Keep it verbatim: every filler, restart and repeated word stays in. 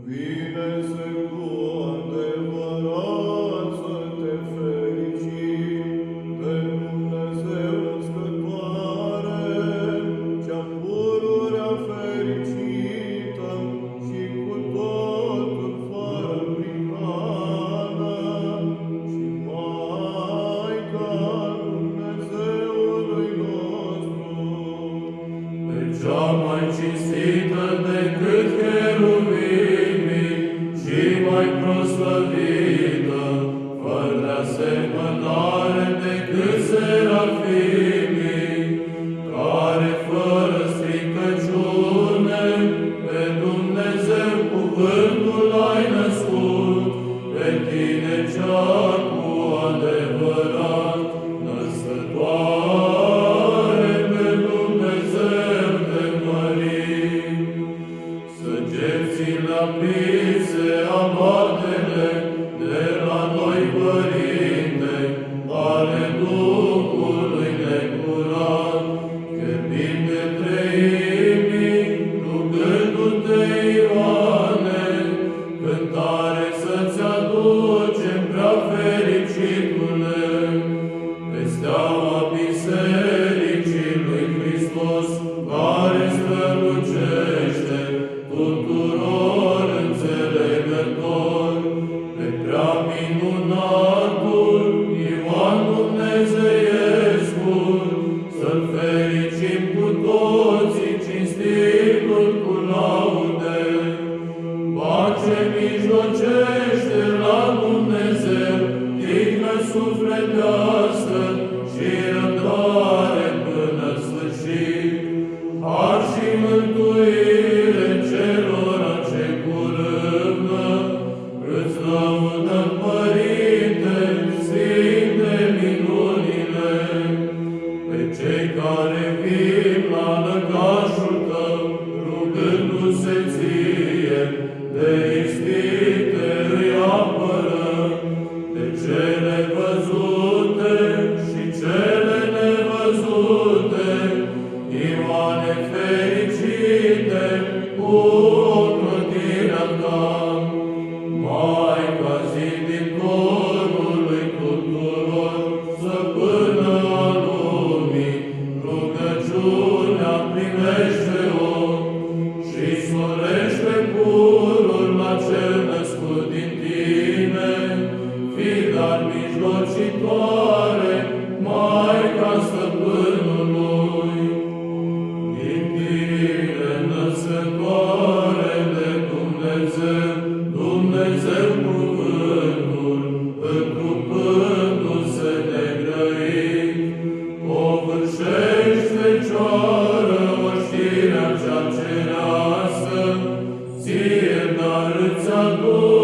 Cuvine-se cu adevărat să te fericim de Dumnezeu născătoare, cea pururea fericită și cu totul fără prihană, și Maica Dumnezeului nostru. Pe cea mai cinstită decât cheruvimii și mai proslăvită, fără de asemănare decât serafimii, care fără stricăciune pe Dumnezeu cuvântul ai născut, pe tine cea cu adevărat născătoare pe Dumnezeu te mărim. Săgețile aprinse abatele de la noi, Părinte, ale Duhului necurat, cherbind de treimii, rugându-te, Ioane, cântare să-ți aducem, prea fericitule, pe steaua Bisericii lui Hristos, care strălucește tuturor înțelegător, pe prea minunatul Ioan Dumnezeiescul, să-l fericim cu toții, cinstindu-l cu laude. Pace mijlocește la Dumnezeu, dignă sufletească și răbdare până sfârșit, har și mântuire celora ce cu râvnă îți lăudăm, Părinte, Sfinte minunile. Pe cei care vin la lăcașul tău, rugându-se ție, de ispite îi apără, de cele văzute și cele nevăzute, Ioane fericite cu ocrotirea ta. Maica ziditorii tuturor, stăpână a lumii, rugăciunea primește-o și solește purul la cel născut din tine, fii dar mijlocitoare, Maica Stăpânului. Din tine născătoare de Dumnezeu, Dumnezeu cuvântul, întrupându-se negrăit, covârșești Fecioară oștirea cea cerească, ție dar îți aduc